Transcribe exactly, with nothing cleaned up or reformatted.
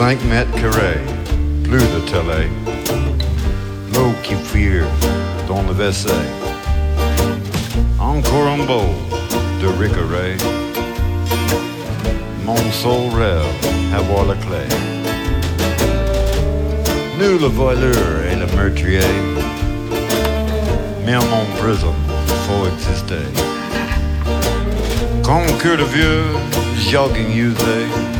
cinq mètres carrés, plus de télé, l'eau qui fuit dans le W C. Encore un beau de Ricoret. Mon seul rêve, avoir la clé. Nous le voleur et le meurtrier, mais en mon prison, faut exister. Comme cœur de vieux, jogging usé.